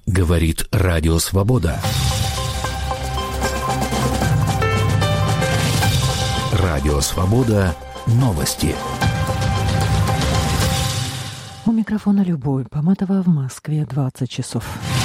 Говорит Радио Свобода. Радио Свобода. Новости. У микрофона Любовь Поматова, в Москве 20 часов.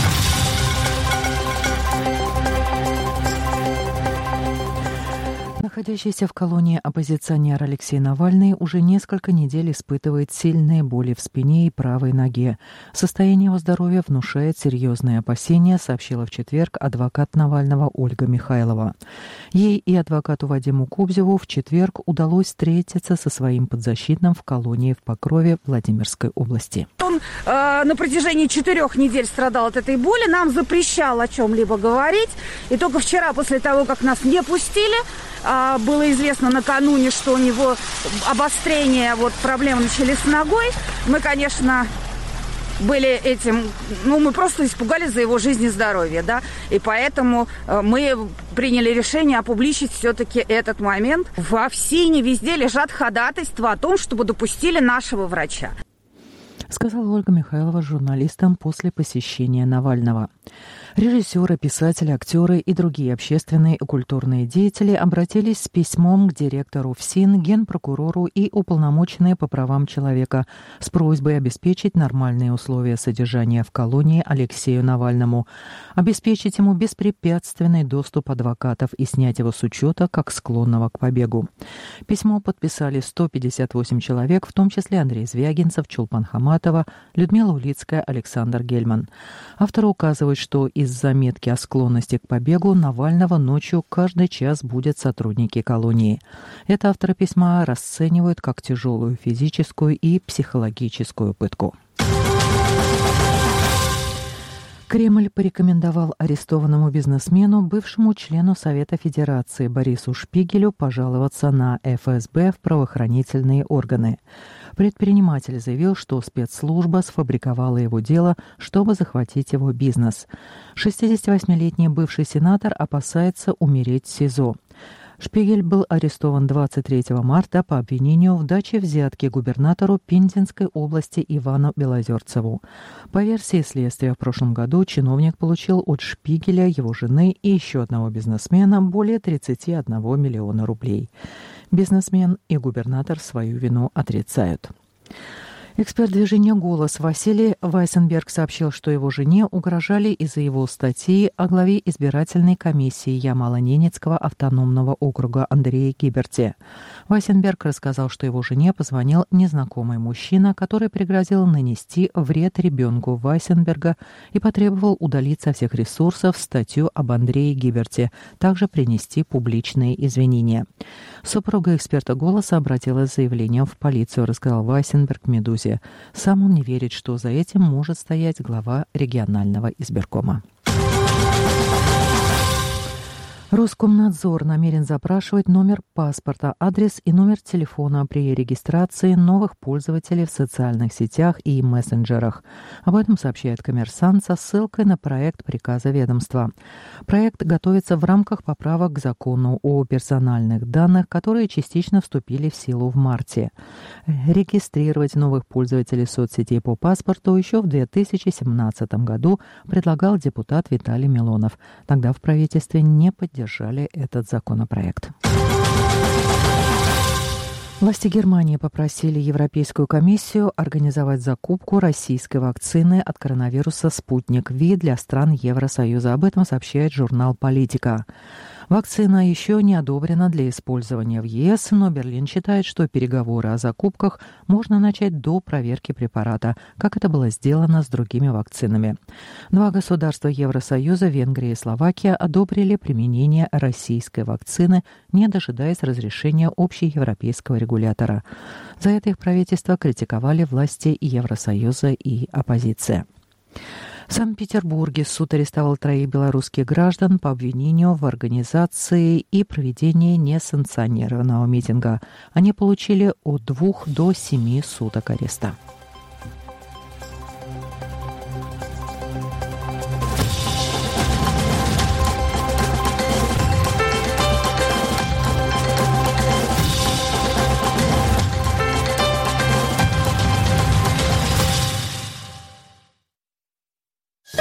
Находящийся в колонии оппозиционер Алексей Навальный уже несколько недель испытывает сильные боли в спине и правой ноге. Состояние его здоровья внушает серьезные опасения, сообщила в четверг адвокат Навального Ольга Михайлова. Ей и адвокату Вадиму Кобзеву в четверг удалось встретиться со своим подзащитным в колонии в Покрове Владимирской области. Он на протяжении 4 недель страдал от этой боли, нам запрещал о чем-либо говорить. И только вчера, после того, как нас не пустили, было известно накануне, что у него обострение, проблемы начались с ногой. Мы, конечно, были этим, мы просто испугались за его жизнь и здоровье, да, и поэтому мы приняли решение опубличить все-таки этот момент. Во ФСИНе везде лежат ходатайства о том, чтобы допустили нашего врача. Сказала Ольга Михайлова журналистам после посещения Навального. Режиссеры, писатели, актеры и другие общественные и культурные деятели обратились с письмом к директору ФСИН, генпрокурору и уполномоченные по правам человека с просьбой обеспечить нормальные условия содержания в колонии Алексею Навальному, обеспечить ему беспрепятственный доступ адвокатов и снять его с учета как склонного к побегу. Письмо подписали 158 человек, в том числе Андрей Звягинцев, Чулпан Хаматова, Людмила Улицкая, Александр Гельман. Авторы указывают, что из заметки о склонности к побегу Навального ночью каждый час будут сотрудники колонии. Это авторы письма расценивают как тяжелую физическую и психологическую пытку. Кремль порекомендовал арестованному бизнесмену, бывшему члену Совета Федерации Борису Шпигелю, пожаловаться на ФСБ в правоохранительные органы. Предприниматель заявил, что спецслужба сфабриковала его дело, чтобы захватить его бизнес. 68-летний бывший сенатор опасается умереть в СИЗО. Шпигель был арестован 23 марта по обвинению в даче взятки губернатору Пензенской области Ивану Белозерцеву. По версии следствия, в прошлом году чиновник получил от Шпигеля, его жены и еще одного бизнесмена более 31 миллиона рублей. Бизнесмен и губернатор свою вину отрицают. Эксперт движения «Голос» Василий Вайсенберг сообщил, что его жене угрожали из-за его статьи о главе избирательной комиссии Ямало-Ненецкого автономного округа Андрее Гиберте. Вайсенберг рассказал, что его жене позвонил незнакомый мужчина, который пригрозил нанести вред ребенку Вайсенберга и потребовал удалить со всех ресурсов статью об Андрее Гиберте, также принести публичные извинения. Супруга эксперта «Голоса» обратилась с заявлением в полицию, рассказал Вайсенберг «Медузе». Сам он не верит, что за этим может стоять глава регионального избиркома. Роскомнадзор намерен запрашивать номер паспорта, адрес и номер телефона при регистрации новых пользователей в социальных сетях и мессенджерах. Об этом сообщает «Коммерсант» со ссылкой на проект приказа ведомства. Проект готовится в рамках поправок к закону о персональных данных, которые частично вступили в силу в марте. Регистрировать новых пользователей соцсетей по паспорту еще в 2017 году предлагал депутат Виталий Милонов. Тогда в правительстве не поддержали этот законопроект. Власти Германии попросили Европейскую комиссию организовать закупку российской вакцины от коронавируса «Спутник Ви» для стран Евросоюза. Об этом сообщает журнал «Политика». Вакцина еще не одобрена для использования в ЕС, но Берлин считает, что переговоры о закупках можно начать до проверки препарата, как это было сделано с другими вакцинами. Два государства Евросоюза, Венгрия и Словакия, одобрили применение российской вакцины, не дожидаясь разрешения общеевропейского регулятора. За это их правительство критиковали власти Евросоюза и оппозиция. В Санкт-Петербурге суд арестовал 3 белорусских граждан по обвинению в организации и проведении несанкционированного митинга. Они получили от 2 до 7 суток ареста.